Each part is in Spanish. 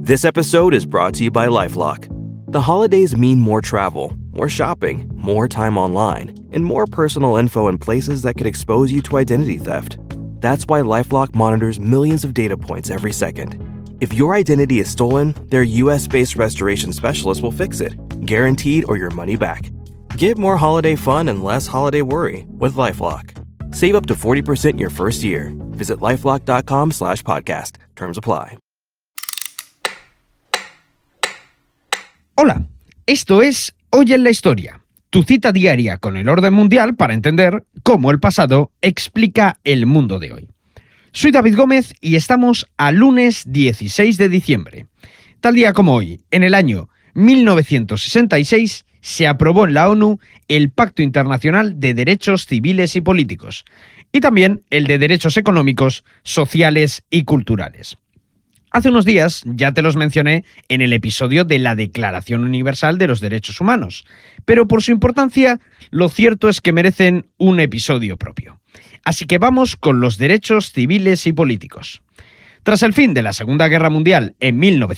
This episode is brought to you by LifeLock. The holidays mean more travel, more shopping, more time online, and more personal info in places that could expose you to identity theft. That's why LifeLock monitors millions of data points every second. If your identity is stolen, their US-based restoration specialist will fix it, guaranteed or your money back. Get more holiday fun and less holiday worry with LifeLock. Save up to 40% your first year. Visit LifeLock.com/podcast. Terms apply. Hola, esto es Hoy en la Historia, tu cita diaria con el orden mundial para entender cómo el pasado explica el mundo de hoy. Soy David Gómez y estamos a lunes 16 de diciembre. Tal día como hoy, en el año 1966, se aprobó en la ONU el Pacto Internacional de Derechos Civiles y Políticos y también el de Derechos Económicos, Sociales y Culturales. Hace unos días ya te los mencioné en el episodio de la Declaración Universal de los Derechos Humanos, pero por su importancia, lo cierto es que merecen un episodio propio. Así que vamos con los derechos civiles y políticos. Tras el fin de la Segunda Guerra Mundial en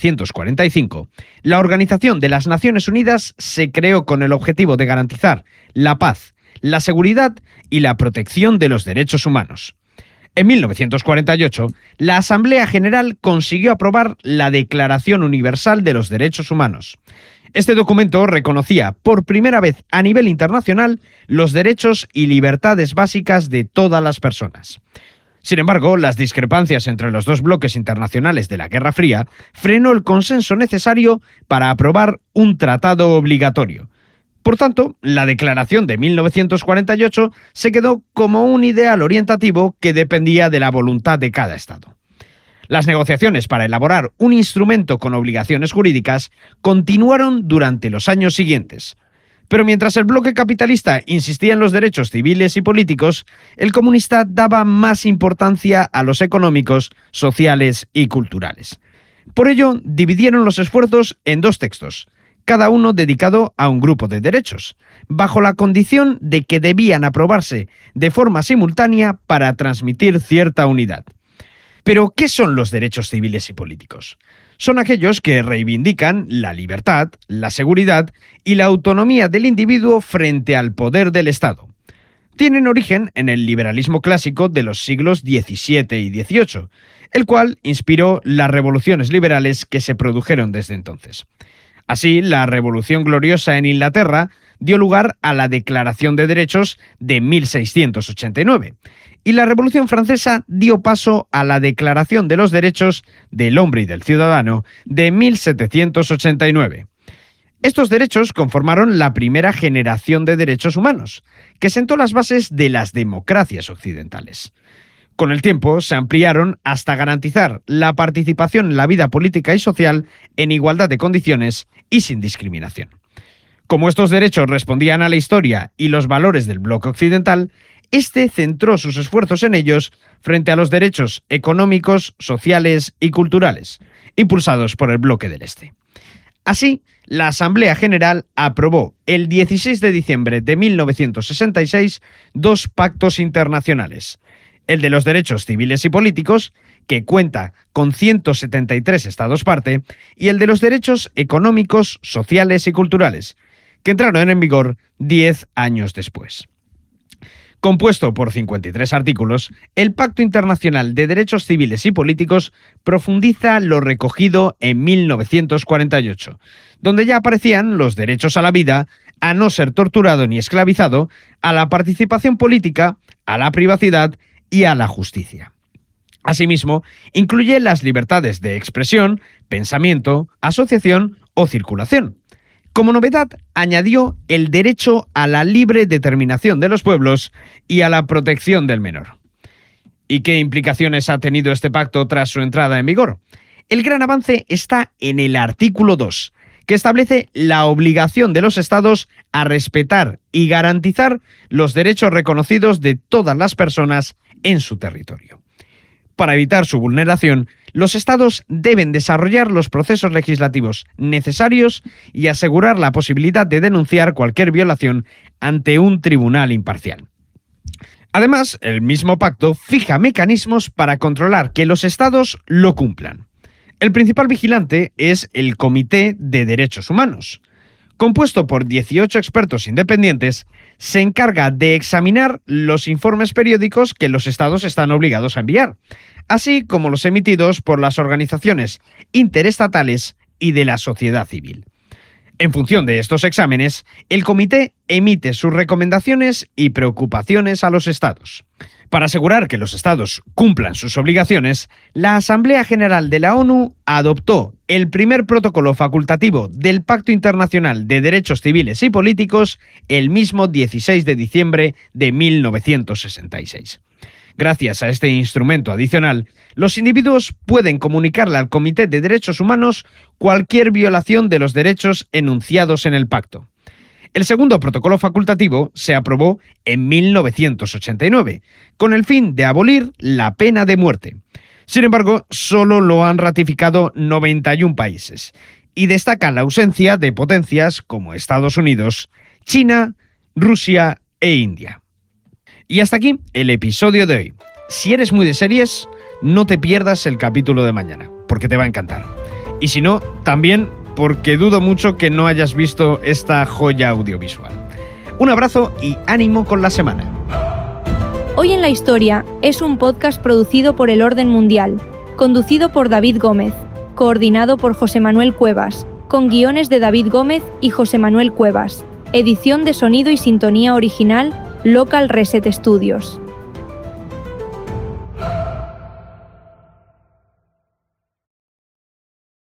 1945, la Organización de las Naciones Unidas se creó con el objetivo de garantizar la paz, la seguridad y la protección de los derechos humanos. En 1948, la Asamblea General consiguió aprobar la Declaración Universal de los Derechos Humanos. Este documento reconocía por primera vez a nivel internacional los derechos y libertades básicas de todas las personas. Sin embargo, las discrepancias entre los dos bloques internacionales de la Guerra Fría frenó el consenso necesario para aprobar un tratado obligatorio. Por tanto, la Declaración de 1948 se quedó como un ideal orientativo que dependía de la voluntad de cada Estado. Las negociaciones para elaborar un instrumento con obligaciones jurídicas continuaron durante los años siguientes. Pero mientras el bloque capitalista insistía en los derechos civiles y políticos, el comunista daba más importancia a los económicos, sociales y culturales. Por ello, dividieron los esfuerzos en dos textos, cada uno dedicado a un grupo de derechos, bajo la condición de que debían aprobarse de forma simultánea para transmitir cierta unidad. Pero, ¿qué son los derechos civiles y políticos? Son aquellos que reivindican la libertad, la seguridad y la autonomía del individuo frente al poder del Estado. Tienen origen en el liberalismo clásico de los siglos XVII y XVIII, el cual inspiró las revoluciones liberales que se produjeron desde entonces. Así, la Revolución Gloriosa en Inglaterra dio lugar a la Declaración de Derechos de 1689, y la Revolución Francesa dio paso a la Declaración de los Derechos del Hombre y del Ciudadano de 1789. Estos derechos conformaron la primera generación de derechos humanos, que sentó las bases de las democracias occidentales. Con el tiempo se ampliaron hasta garantizar la participación en la vida política y social en igualdad de condiciones y sin discriminación. Como estos derechos respondían a la historia y los valores del bloque occidental, este centró sus esfuerzos en ellos frente a los derechos económicos, sociales y culturales, impulsados por el bloque del Este. Así, la Asamblea General aprobó el 16 de diciembre de 1966 dos pactos internacionales: el de los derechos civiles y políticos, que cuenta con 173 estados parte, y el de los derechos económicos, sociales y culturales, que entraron en vigor 10 años después. Compuesto por 53 artículos, el Pacto Internacional de Derechos Civiles y Políticos profundiza lo recogido en 1948, donde ya aparecían los derechos a la vida, a no ser torturado ni esclavizado, a la participación política, a la privacidad y a la justicia. Asimismo, incluye las libertades de expresión, pensamiento, asociación o circulación. Como novedad, añadió el derecho a la libre determinación de los pueblos y a la protección del menor. ¿Y qué implicaciones ha tenido este pacto tras su entrada en vigor? El gran avance está en el artículo 2, que establece la obligación de los Estados a respetar y garantizar los derechos reconocidos de todas las personas en su territorio. Para evitar su vulneración, los Estados deben desarrollar los procesos legislativos necesarios y asegurar la posibilidad de denunciar cualquier violación ante un tribunal imparcial. Además, el mismo pacto fija mecanismos para controlar que los Estados lo cumplan. El principal vigilante es el Comité de Derechos Humanos. Compuesto por 18 expertos independientes, se encarga de examinar los informes periódicos que los estados están obligados a enviar, así como los emitidos por las organizaciones interestatales y de la sociedad civil. En función de estos exámenes, el comité emite sus recomendaciones y preocupaciones a los estados. Para asegurar que los estados cumplan sus obligaciones, la Asamblea General de la ONU adoptó el primer protocolo facultativo del Pacto Internacional de Derechos Civiles y Políticos el mismo 16 de diciembre de 1966. Gracias a este instrumento adicional, los individuos pueden comunicarle al Comité de Derechos Humanos cualquier violación de los derechos enunciados en el pacto. El segundo protocolo facultativo se aprobó en 1989, con el fin de abolir la pena de muerte. Sin embargo, solo lo han ratificado 91 países, y destaca la ausencia de potencias como Estados Unidos, China, Rusia e India. Y hasta aquí el episodio de hoy. Si eres muy de series, no te pierdas el capítulo de mañana, porque te va a encantar. Y si no, también porque dudo mucho que no hayas visto esta joya audiovisual. Un abrazo y ánimo con la semana. Hoy en la Historia es un podcast producido por El Orden Mundial, conducido por David Gómez, coordinado por José Manuel Cuevas, con guiones de David Gómez y José Manuel Cuevas, edición de sonido y sintonía original Local Reset Studios.